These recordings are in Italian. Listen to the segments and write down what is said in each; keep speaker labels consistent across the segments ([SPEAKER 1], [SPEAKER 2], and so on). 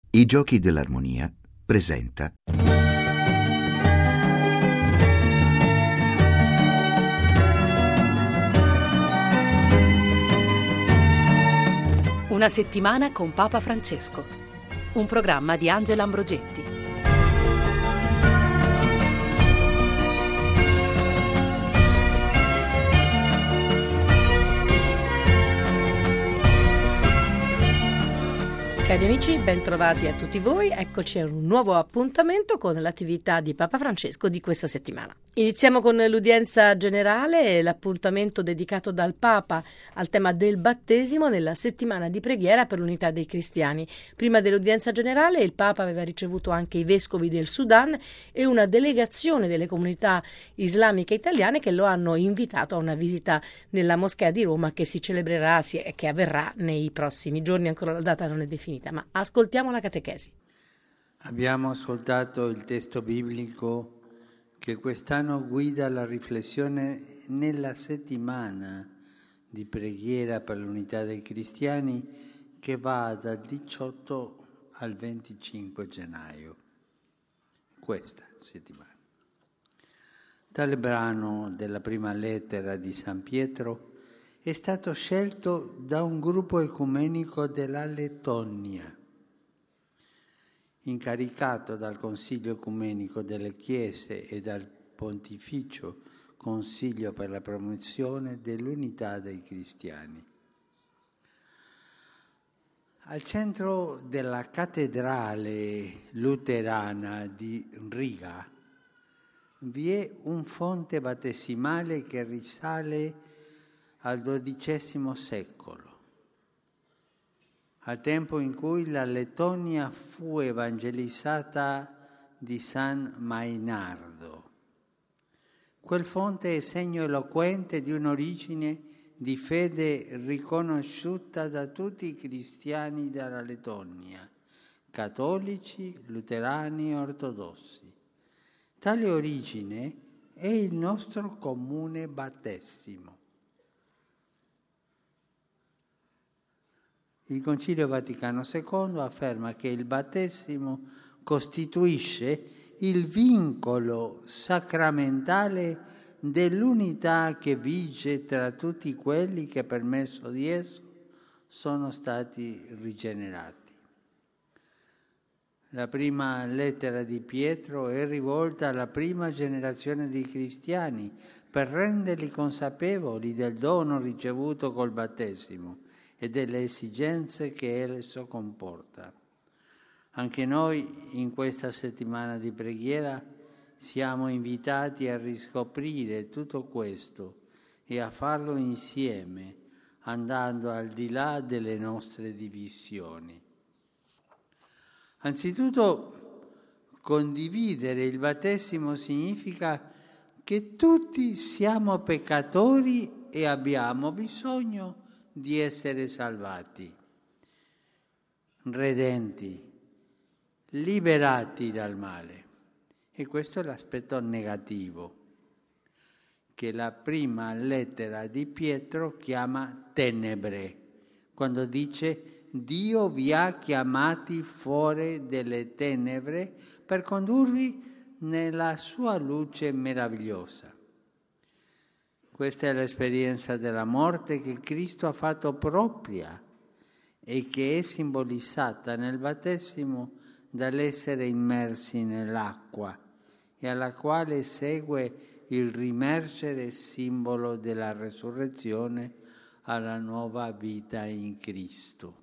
[SPEAKER 1] I Giochi dell'Armonia presenta
[SPEAKER 2] Una settimana con Papa Francesco, un programma di Angela Ambrogetti.
[SPEAKER 3] Cari amici, ben trovati a tutti voi. Eccoci a un nuovo appuntamento con l'attività di Papa Francesco di questa settimana. Iniziamo con l'udienza generale, l'appuntamento dedicato dal Papa al tema del battesimo nella settimana di preghiera per l'unità dei cristiani. Prima dell'udienza generale il Papa aveva ricevuto anche i vescovi del Sudan e una delegazione delle comunità islamiche italiane che lo hanno invitato a una visita nella moschea di Roma che si celebrerà e che avverrà nei prossimi giorni, ancora la data non è definita, ma ascoltiamo la catechesi.
[SPEAKER 4] Abbiamo ascoltato il testo biblico che quest'anno guida la riflessione nella settimana di preghiera per l'unità dei cristiani che va dal 18 al 25 gennaio, questa settimana. Tale brano della prima lettera di San Pietro è stato scelto da un gruppo ecumenico della Lettonia, incaricato dal Consiglio Ecumenico delle Chiese e dal Pontificio Consiglio per la promozione dell'unità dei cristiani. Al centro della cattedrale luterana di Riga vi è un fonte battesimale che risale al XII secolo, al tempo in cui la Lettonia fu evangelizzata di San Mainardo. Quel fonte è segno eloquente di un'origine di fede riconosciuta da tutti i cristiani della Lettonia, cattolici, luterani e ortodossi. Tale origine è il nostro comune battesimo. Il Concilio Vaticano II afferma che il battesimo costituisce il vincolo sacramentale dell'unità che vige tra tutti quelli che per mezzo di esso sono stati rigenerati. La prima lettera di Pietro è rivolta alla prima generazione di cristiani per renderli consapevoli del dono ricevuto col battesimo e delle esigenze che esso comporta. Anche noi in questa settimana di preghiera siamo invitati a riscoprire tutto questo e a farlo insieme, andando al di là delle nostre divisioni. Anzitutto, condividere il battesimo significa che tutti siamo peccatori e abbiamo bisogno di essere salvati, redenti, liberati dal male. E questo è l'aspetto negativo, che la prima lettera di Pietro chiama tenebre, quando dice Dio vi ha chiamati fuori delle tenebre per condurvi nella sua luce meravigliosa. Questa è l'esperienza della morte che Cristo ha fatto propria e che è simbolizzata nel battesimo dall'essere immersi nell'acqua e alla quale segue il rimergere, simbolo della resurrezione alla nuova vita in Cristo.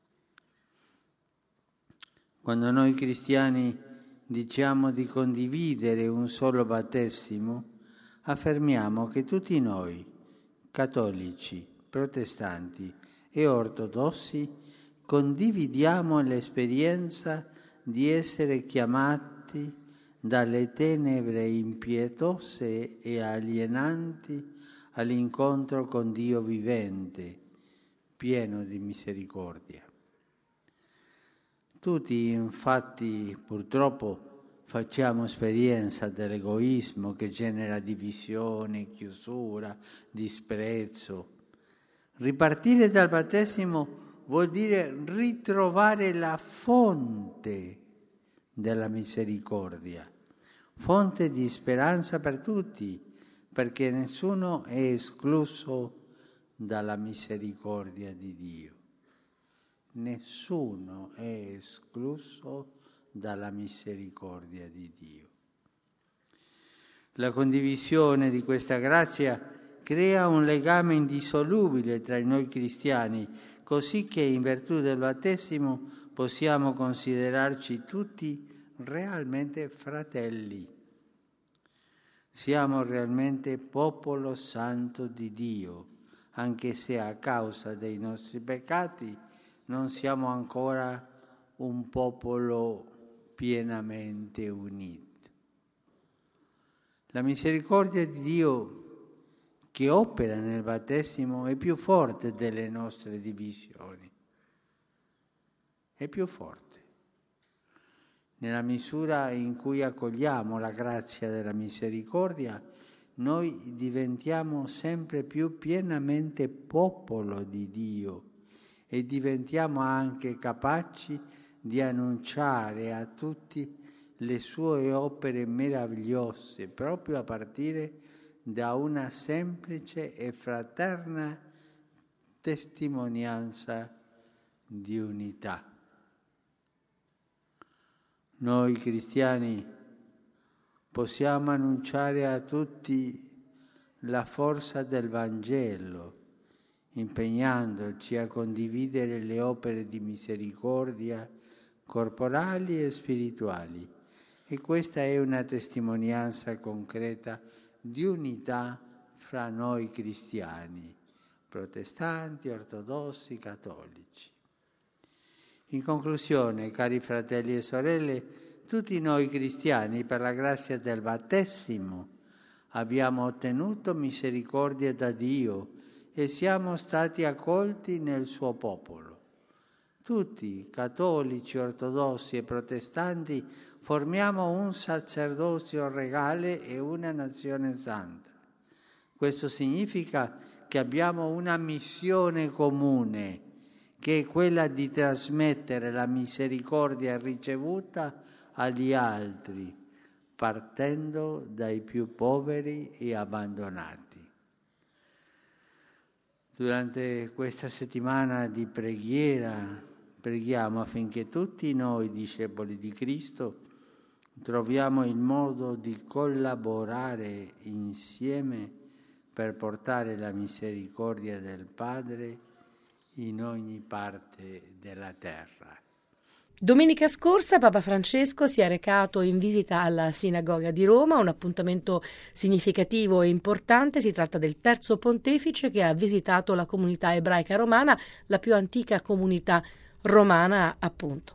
[SPEAKER 4] Quando noi cristiani diciamo di condividere un solo battesimo, affermiamo che tutti noi, cattolici, protestanti e ortodossi, condividiamo l'esperienza di essere chiamati dalle tenebre impietose e alienanti all'incontro con Dio vivente, pieno di misericordia. Tutti, infatti, purtroppo, facciamo esperienza dell'egoismo che genera divisione, chiusura, disprezzo. Ripartire dal battesimo vuol dire ritrovare la fonte della misericordia, fonte di speranza per tutti, perché nessuno è escluso dalla misericordia di Dio. Nessuno è escluso dalla misericordia di Dio. La condivisione di questa grazia crea un legame indissolubile tra noi cristiani, così che in virtù del battesimo possiamo considerarci tutti realmente fratelli. Siamo realmente popolo santo di Dio, anche se a causa dei nostri peccati non siamo ancora un popolo pienamente unito. La misericordia di Dio che opera nel battesimo è più forte delle nostre divisioni. È più forte. Nella misura in cui accogliamo la grazia della misericordia, noi diventiamo sempre più pienamente popolo di Dio e diventiamo anche capaci di annunciare a tutti le sue opere meravigliose, proprio a partire da una semplice e fraterna testimonianza di unità. Noi cristiani possiamo annunciare a tutti la forza del Vangelo, impegnandoci a condividere le opere di misericordia corporali e spirituali. E questa è una testimonianza concreta di unità fra noi cristiani, protestanti, ortodossi, cattolici. In conclusione, cari fratelli e sorelle, tutti noi cristiani, per la grazia del battesimo, abbiamo ottenuto misericordia da Dio e siamo stati accolti nel suo popolo. Tutti, cattolici, ortodossi e protestanti, formiamo un sacerdozio regale e una nazione santa. Questo significa che abbiamo una missione comune, che è quella di trasmettere la misericordia ricevuta agli altri, partendo dai più poveri e abbandonati. Durante questa settimana di preghiera, preghiamo affinché tutti noi, discepoli di Cristo, troviamo il modo di collaborare insieme per portare la misericordia del Padre in ogni parte della terra.
[SPEAKER 3] Domenica scorsa Papa Francesco si è recato in visita alla Sinagoga di Roma, un appuntamento significativo e importante. Si tratta del terzo pontefice che ha visitato la comunità ebraica romana, la più antica comunità romana, appunto.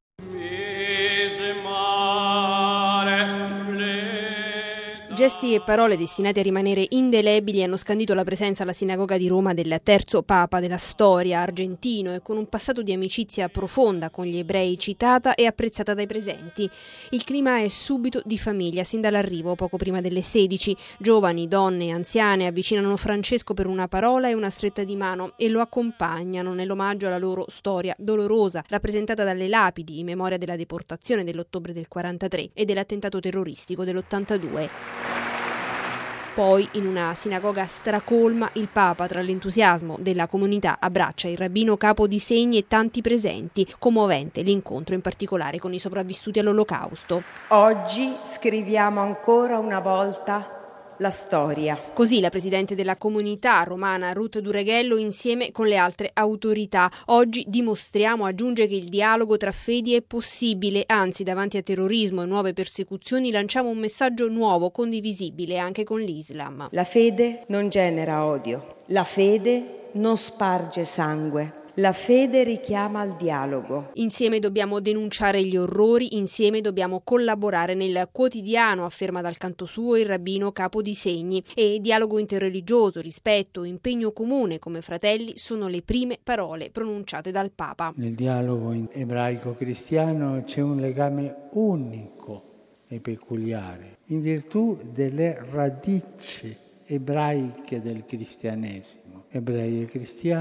[SPEAKER 5] Gesti e parole destinati a rimanere indelebili hanno scandito la presenza alla Sinagoga di Roma del terzo Papa della storia, argentino e con un passato di amicizia profonda con gli ebrei, citata e apprezzata dai presenti. Il clima è subito di famiglia, sin dall'arrivo, poco prima delle 16. Giovani, donne e anziane avvicinano Francesco per una parola e una stretta di mano e lo accompagnano nell'omaggio alla loro storia dolorosa, rappresentata dalle lapidi in memoria della deportazione dell'ottobre del 43 e dell'attentato terroristico dell'82. Poi, in una sinagoga stracolma, il Papa, tra l'entusiasmo della comunità, abbraccia il rabbino capo di Segni e tanti presenti. Commovente l'incontro, in particolare con i sopravvissuti all'Olocausto.
[SPEAKER 6] Oggi scriviamo ancora una volta la storia.
[SPEAKER 5] Così la presidente della comunità romana Ruth Dureghello insieme con le altre autorità. Oggi dimostriamo, aggiunge, che il dialogo tra fedi è possibile, anzi davanti a terrorismo e nuove persecuzioni lanciamo un messaggio nuovo, condivisibile anche con l'Islam.
[SPEAKER 6] La fede non genera odio, la fede non sparge sangue. La fede richiama al dialogo.
[SPEAKER 5] Insieme dobbiamo denunciare gli orrori, insieme dobbiamo collaborare nel quotidiano, afferma dal canto suo il rabbino capo di Segni. E dialogo interreligioso, rispetto, impegno comune come fratelli sono le prime parole pronunciate dal Papa.
[SPEAKER 4] Nel dialogo ebraico-cristiano c'è un legame unico e peculiare, in virtù delle radici ebraiche del cristianesimo. Ebrei e cristiani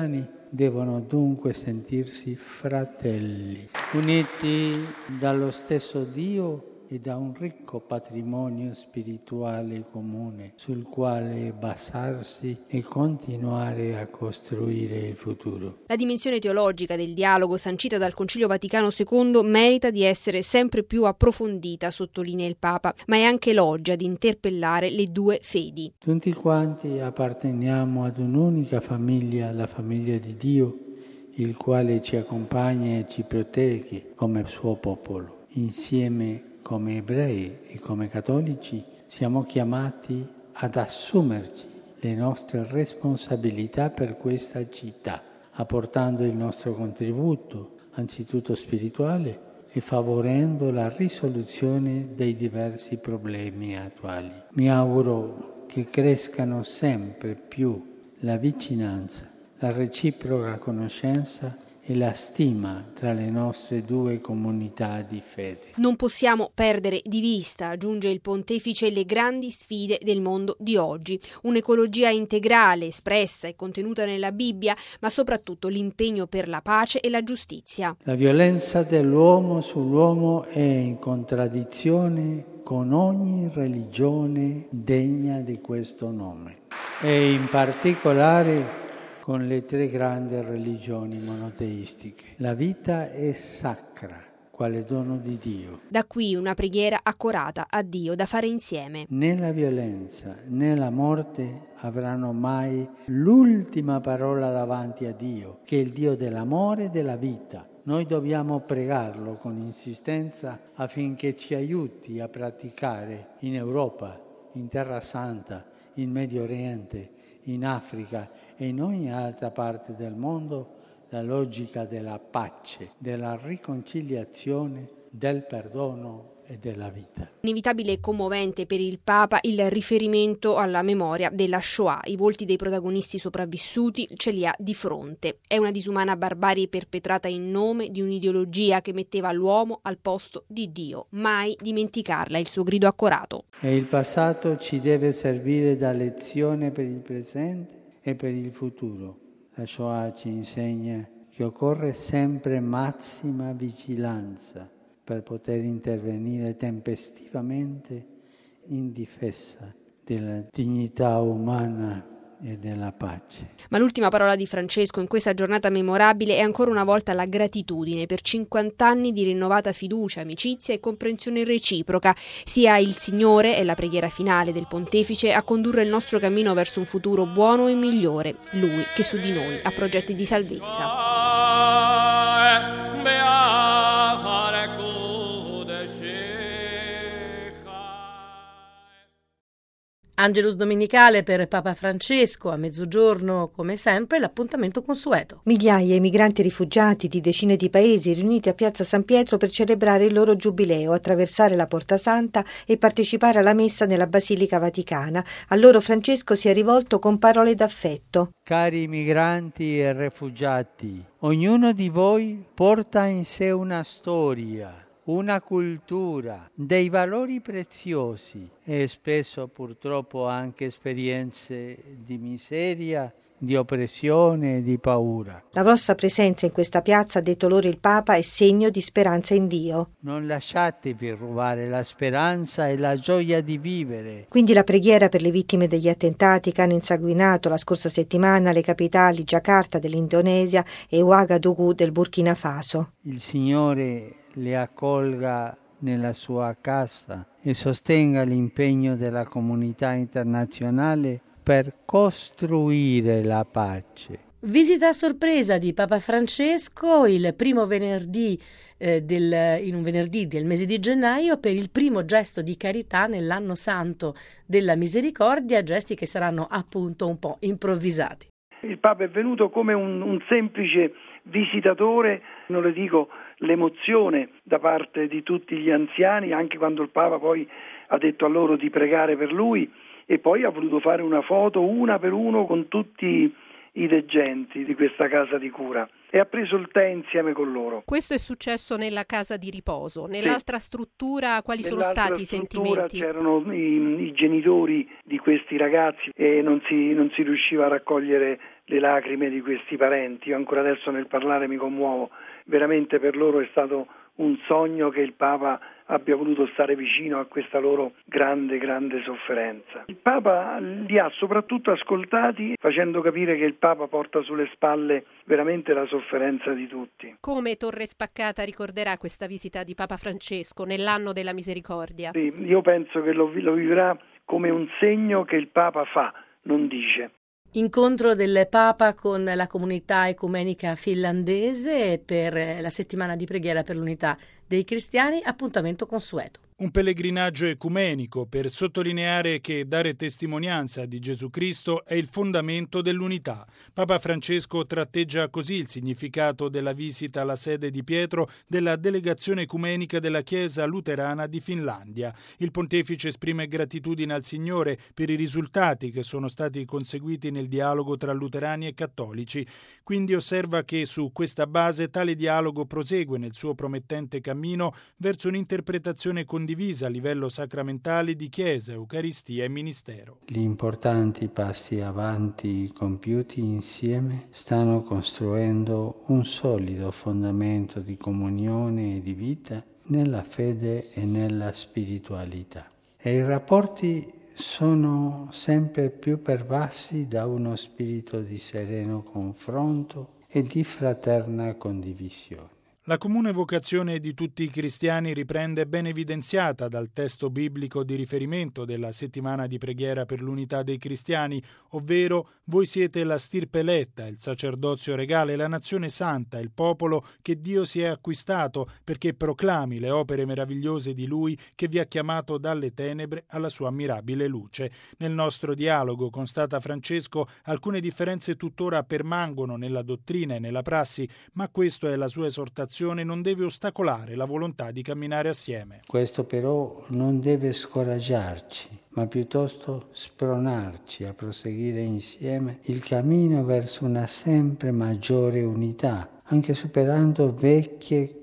[SPEAKER 4] devono dunque sentirsi fratelli, uniti dallo stesso Dio e da un ricco patrimonio spirituale comune sul quale basarsi e continuare a costruire il futuro.
[SPEAKER 5] La dimensione teologica del dialogo sancita dal Concilio Vaticano II merita di essere sempre più approfondita, sottolinea il Papa, ma è anche loggia di interpellare le due fedi.
[SPEAKER 4] Tutti quanti apparteniamo ad un'unica famiglia, la famiglia di Dio, il quale ci accompagna e ci protegge come suo popolo. Insieme come ebrei e come cattolici siamo chiamati ad assumerci le nostre responsabilità per questa città, apportando il nostro contributo, anzitutto spirituale, e favorendo la risoluzione dei diversi problemi attuali. Mi auguro che crescano sempre più la vicinanza, la reciproca conoscenza e la stima tra le nostre due comunità di fede.
[SPEAKER 5] Non possiamo perdere di vista, aggiunge il Pontefice, le grandi sfide del mondo di oggi. Un'ecologia integrale, espressa e contenuta nella Bibbia, ma soprattutto l'impegno per la pace e la giustizia.
[SPEAKER 4] La violenza dell'uomo sull'uomo è in contraddizione con ogni religione degna di questo nome e in particolare con le tre grandi religioni monoteistiche. La vita è sacra, quale dono di Dio.
[SPEAKER 5] Da qui una preghiera accorata a Dio da fare insieme.
[SPEAKER 4] Né la violenza né la morte avranno mai l'ultima parola davanti a Dio, che è il Dio dell'amore e della vita. Noi dobbiamo pregarlo con insistenza affinché ci aiuti a praticare in Europa, in Terra Santa, in Medio Oriente, in Africa e in ogni altra parte del mondo la logica della pace, della riconciliazione, del perdono e della vita.
[SPEAKER 5] Inevitabile e commovente per il Papa il riferimento alla memoria della Shoah. I volti dei protagonisti sopravvissuti ce li ha di fronte. È una disumana barbarie perpetrata in nome di un'ideologia che metteva l'uomo al posto di Dio. Mai dimenticarla, il suo grido accorato.
[SPEAKER 4] E il passato ci deve servire da lezione per il presente e per il futuro. La Shoah ci insegna che occorre sempre massima vigilanza per poter intervenire tempestivamente in difesa della dignità umana e della pace.
[SPEAKER 5] Ma l'ultima parola di Francesco in questa giornata memorabile è ancora una volta la gratitudine per 50 anni di rinnovata fiducia, amicizia e comprensione reciproca. Sia il Signore, è la preghiera finale del Pontefice, a condurre il nostro cammino verso un futuro buono e migliore. Lui che su di noi ha progetti di salvezza.
[SPEAKER 3] Angelus domenicale per Papa Francesco, a mezzogiorno come sempre l'appuntamento consueto.
[SPEAKER 7] Migliaia di migranti rifugiati di decine di paesi riuniti a Piazza San Pietro per celebrare il loro giubileo, attraversare la Porta Santa e partecipare alla messa nella Basilica Vaticana. A loro Francesco si è rivolto con parole d'affetto.
[SPEAKER 4] Cari migranti e rifugiati, ognuno di voi porta in sé una storia, una cultura, dei valori preziosi e spesso purtroppo anche esperienze di miseria, di oppressione e di paura.
[SPEAKER 7] La vostra presenza in questa piazza, ha detto loro il Papa, è segno di speranza in Dio.
[SPEAKER 4] Non lasciatevi rubare la speranza e la gioia di vivere.
[SPEAKER 7] Quindi la preghiera per le vittime degli attentati che hanno insanguinato la scorsa settimana le capitali Giacarta dell'Indonesia e Ouagadougou del Burkina Faso.
[SPEAKER 4] Il Signore le accolga nella sua casa e sostenga l'impegno della comunità internazionale per costruire la pace.
[SPEAKER 3] Visita a sorpresa di Papa Francesco il primo venerdì in un venerdì del mese di gennaio per il primo gesto di carità nell'anno santo della misericordia, gesti che saranno appunto un po' improvvisati.
[SPEAKER 8] Il Papa è venuto come un semplice visitatore, non le dico l'emozione da parte di tutti gli anziani, anche quando il Papa poi ha detto a loro di pregare per lui e poi ha voluto fare una foto una per uno con tutti i degenti di questa casa di cura. e ha preso il tè insieme con loro.
[SPEAKER 9] Questo è successo nella casa di riposo. Nell'altra struttura quali sono stati i sentimenti?
[SPEAKER 8] C'erano i genitori di questi ragazzi e non si riusciva a raccogliere le lacrime di questi parenti. Io ancora adesso nel parlare mi commuovo. Veramente per loro è stato un sogno che il Papa abbia voluto stare vicino a questa loro grande sofferenza. Il Papa li ha soprattutto ascoltati, facendo capire che il Papa porta sulle spalle veramente la sofferenza di tutti.
[SPEAKER 9] Come Torre Spaccata ricorderà questa visita di Papa Francesco nell'anno della misericordia?
[SPEAKER 8] Sì, io penso che lo vivrà come un segno che il Papa fa, non dice.
[SPEAKER 3] Incontro del Papa con la comunità ecumenica finlandese per la settimana di preghiera per l'unità dei cristiani, appuntamento consueto.
[SPEAKER 10] Un pellegrinaggio ecumenico per sottolineare che dare testimonianza di Gesù Cristo è il fondamento dell'unità. Papa Francesco tratteggia così il significato della visita alla sede di Pietro della delegazione ecumenica della Chiesa luterana di Finlandia. Il pontefice esprime gratitudine al Signore per i risultati che sono stati conseguiti nel dialogo tra luterani e cattolici. Quindi osserva che su questa base tale dialogo prosegue nel suo promettente cammino verso un'interpretazione condivisa a livello sacramentale di Chiesa, Eucaristia e Ministero.
[SPEAKER 4] Gli importanti passi avanti compiuti insieme stanno costruendo un solido fondamento di comunione e di vita nella fede e nella spiritualità. E i rapporti sono sempre più pervasi da uno spirito di sereno confronto e di fraterna condivisione.
[SPEAKER 10] La comune vocazione di tutti i cristiani riprende ben evidenziata dal testo biblico di riferimento della settimana di preghiera per l'unità dei cristiani, ovvero voi siete la stirpe eletta, il sacerdozio regale, la nazione santa, il popolo che Dio si è acquistato perché proclami le opere meravigliose di Lui che vi ha chiamato dalle tenebre alla sua ammirabile luce. Nel nostro dialogo, constata Francesco, alcune differenze tuttora permangono nella dottrina e nella prassi, ma questo è la sua esortazione, non deve ostacolare la volontà di camminare assieme.
[SPEAKER 4] Questo però non deve scoraggiarci, ma piuttosto spronarci a proseguire insieme il cammino verso una sempre maggiore unità, anche superando vecchie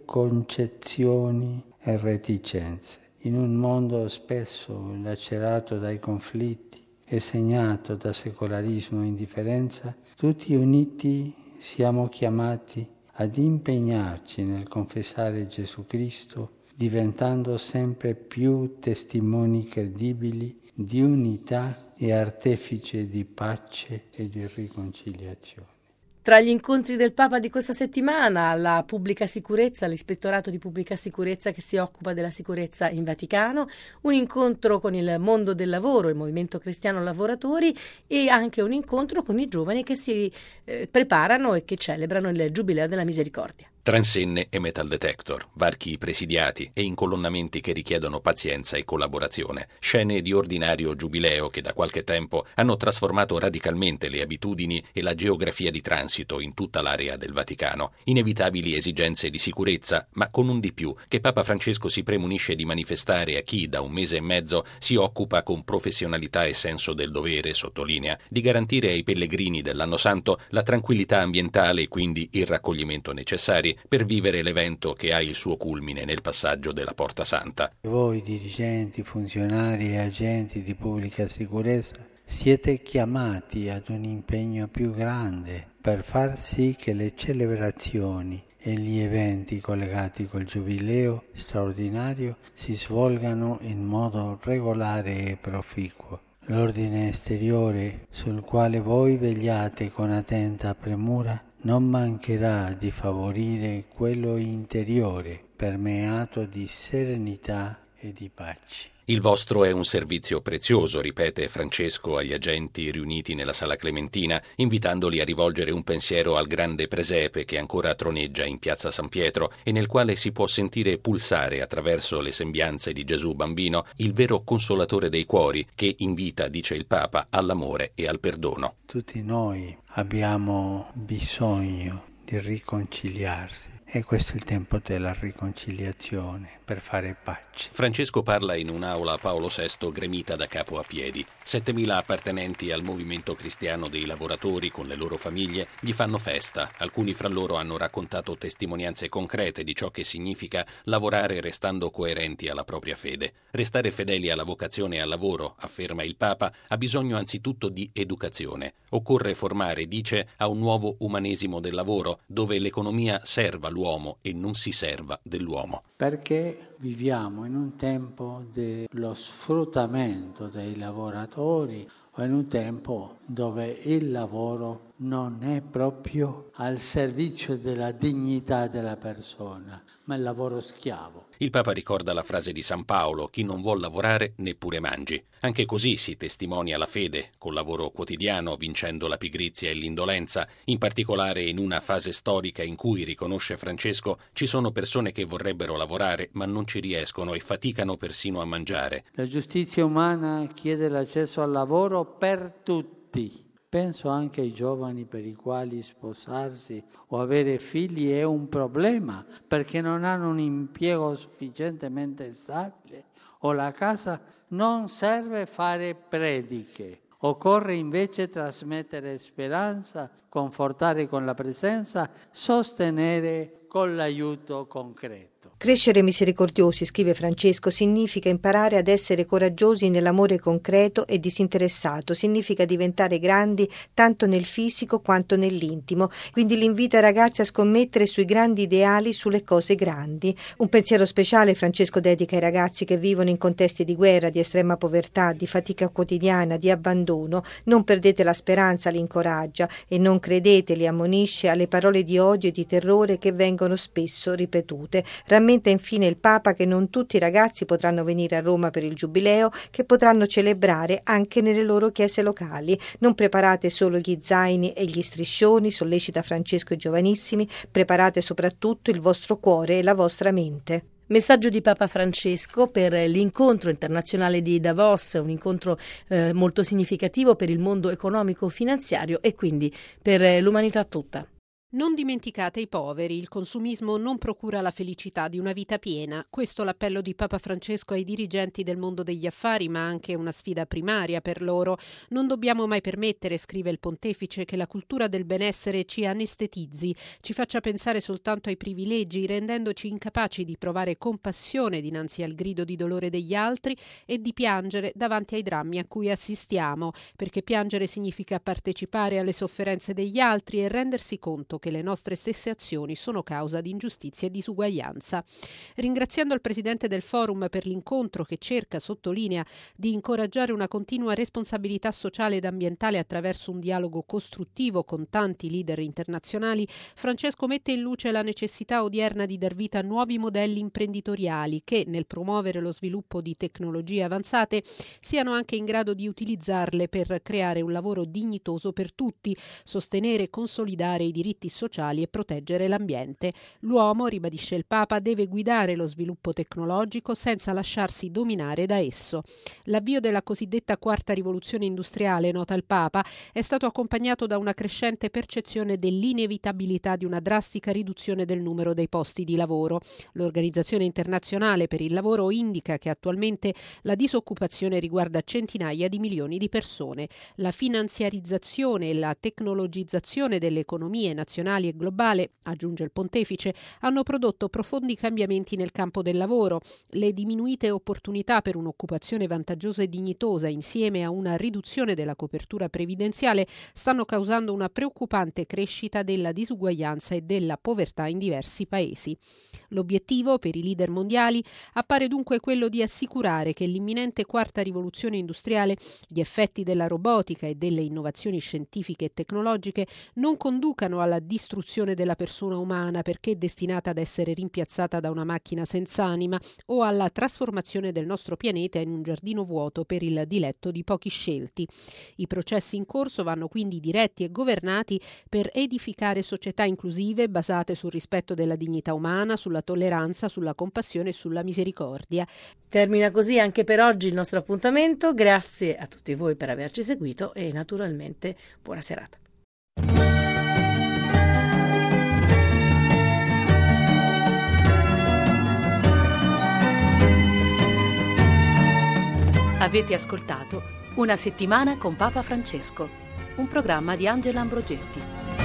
[SPEAKER 4] concezioni e reticenze. In un mondo spesso lacerato dai conflitti e segnato da secolarismo e indifferenza, tutti uniti siamo chiamati ad impegnarci nel confessare Gesù Cristo, diventando sempre più testimoni credibili di unità e artefice di pace e di riconciliazione.
[SPEAKER 3] Tra gli incontri del Papa di questa settimana, la pubblica sicurezza, l'ispettorato di pubblica sicurezza che si occupa della sicurezza in Vaticano, un incontro con il mondo del lavoro, il Movimento Cristiano Lavoratori e anche un incontro con i giovani che si preparano e che celebrano il Giubileo della Misericordia.
[SPEAKER 11] Transenne e metal detector, varchi presidiati e incolonnamenti che richiedono pazienza e collaborazione, scene di ordinario giubileo che da qualche tempo hanno trasformato radicalmente le abitudini e la geografia di transito in tutta l'area del Vaticano, inevitabili esigenze di sicurezza, ma con un di più che Papa Francesco si premunisce di manifestare a chi da un mese e mezzo si occupa con professionalità e senso del dovere, sottolinea, di garantire ai pellegrini dell'Anno Santo la tranquillità ambientale e quindi il raccoglimento necessari per vivere l'evento che ha il suo culmine nel passaggio della Porta Santa.
[SPEAKER 4] Voi dirigenti, funzionari e agenti di pubblica sicurezza siete chiamati ad un impegno più grande per far sì che le celebrazioni e gli eventi collegati col Giubileo straordinario si svolgano in modo regolare e proficuo. L'ordine esteriore sul quale voi vegliate con attenta premura non mancherà di favorire quello interiore, permeato di serenità e di pace.
[SPEAKER 11] Il vostro è un servizio prezioso, ripete Francesco agli agenti riuniti nella Sala Clementina, invitandoli a rivolgere un pensiero al grande presepe che ancora troneggia in piazza San Pietro e nel quale si può sentire pulsare attraverso le sembianze di Gesù bambino il vero consolatore dei cuori che invita, dice il Papa, all'amore e al perdono.
[SPEAKER 4] Tutti noi abbiamo bisogno di riconciliarsi E questo è il tempo della riconciliazione, per fare pace.
[SPEAKER 11] Francesco parla in un'aula a Paolo VI gremita da capo a piedi. 7.000 appartenenti al movimento cristiano dei lavoratori con le loro famiglie gli fanno festa. Alcuni fra loro hanno raccontato testimonianze concrete di ciò che significa lavorare restando coerenti alla propria fede. Restare fedeli alla vocazione e al lavoro, afferma il Papa, ha bisogno anzitutto di educazione. Occorre formare, dice, a un nuovo umanesimo del lavoro, dove l'economia serva l'uomo e non si serva dell'uomo.
[SPEAKER 4] Perché viviamo in un tempo dello sfruttamento dei lavoratori o in un tempo dove il lavoro non è proprio al servizio della dignità della persona, ma il lavoro schiavo.
[SPEAKER 11] Il Papa ricorda la frase di San Paolo: chi non vuol lavorare neppure mangi. Anche così si testimonia la fede, col lavoro quotidiano, vincendo la pigrizia e l'indolenza, in particolare in una fase storica in cui, riconosce Francesco, ci sono persone che vorrebbero lavorare ma non ci riescono e faticano persino a mangiare.
[SPEAKER 4] La giustizia umana chiede l'accesso al lavoro per tutti. Penso anche ai giovani per i quali sposarsi o avere figli è un problema perché non hanno un impiego sufficientemente stabile o la casa non serve fare prediche. Occorre invece trasmettere speranza, confortare con la presenza, sostenere con l'aiuto concreto.
[SPEAKER 7] Crescere misericordiosi, scrive Francesco, significa imparare ad essere coraggiosi nell'amore concreto e disinteressato, significa diventare grandi tanto nel fisico quanto nell'intimo. Quindi l'invita i ragazzi a scommettere sui grandi ideali, sulle cose grandi. Un pensiero speciale Francesco dedica ai ragazzi che vivono in contesti di guerra, di estrema povertà, di fatica quotidiana, di abbandono. Non perdete la speranza, li incoraggia, e non credete, li ammonisce, alle parole di odio e di terrore che vengono spesso ripetute. Rammenta infine il Papa che non tutti i ragazzi potranno venire a Roma per il Giubileo, che potranno celebrare anche nelle loro chiese locali. Non preparate solo gli zaini e gli striscioni, sollecita Francesco i giovanissimi, preparate soprattutto il vostro cuore e la vostra mente.
[SPEAKER 3] Messaggio di Papa Francesco per l'incontro internazionale di Davos, un incontro molto significativo per il mondo economico-finanziario e quindi per l'umanità tutta.
[SPEAKER 9] Non dimenticate i poveri, il consumismo non procura la felicità di una vita piena. Questo l'appello di Papa Francesco ai dirigenti del mondo degli affari, ma anche una sfida primaria per loro. Non dobbiamo mai permettere, scrive il pontefice, che la cultura del benessere ci anestetizzi, ci faccia pensare soltanto ai privilegi, rendendoci incapaci di provare compassione dinanzi al grido di dolore degli altri e di piangere davanti ai drammi a cui assistiamo, perché piangere significa partecipare alle sofferenze degli altri e rendersi conto che le nostre stesse azioni sono causa di ingiustizia e disuguaglianza. Ringraziando il presidente del forum per l'incontro che cerca, sottolinea, di incoraggiare una continua responsabilità sociale ed ambientale attraverso un dialogo costruttivo con tanti leader internazionali, Francesco mette in luce la necessità odierna di dar vita a nuovi modelli imprenditoriali che, nel promuovere lo sviluppo di tecnologie avanzate, siano anche in grado di utilizzarle per creare un lavoro dignitoso per tutti, sostenere e consolidare i diritti sociali e proteggere l'ambiente. L'uomo, ribadisce il Papa, deve guidare lo sviluppo tecnologico senza lasciarsi dominare da esso. L'avvio della cosiddetta quarta rivoluzione industriale, nota il Papa, è stato accompagnato da una crescente percezione dell'inevitabilità di una drastica riduzione del numero dei posti di lavoro. L'Organizzazione Internazionale per il Lavoro indica che attualmente la disoccupazione riguarda centinaia di milioni di persone. La finanziarizzazione e la tecnologizzazione delle economie nazionali e globale, aggiunge il pontefice, hanno prodotto profondi cambiamenti nel campo del lavoro. Le diminuite opportunità per un'occupazione vantaggiosa e dignitosa, insieme a una riduzione della copertura previdenziale, stanno causando una preoccupante crescita della disuguaglianza e della povertà in diversi paesi. L'obiettivo per i leader mondiali appare dunque quello di assicurare che l'imminente quarta rivoluzione industriale, gli effetti della robotica e delle innovazioni scientifiche e tecnologiche non conducano alla distruzione della persona umana perché è destinata ad essere rimpiazzata da una macchina senza anima o alla trasformazione del nostro pianeta in un giardino vuoto per il diletto di pochi scelti. I processi in corso vanno quindi diretti e governati per edificare società inclusive basate sul rispetto della dignità umana, sulla tolleranza, sulla compassione e sulla misericordia.
[SPEAKER 3] Termina così anche per oggi il nostro appuntamento. Grazie a tutti voi per averci seguito e naturalmente buona serata.
[SPEAKER 2] Avete ascoltato Una settimana con Papa Francesco, un programma di Angela Ambrogetti.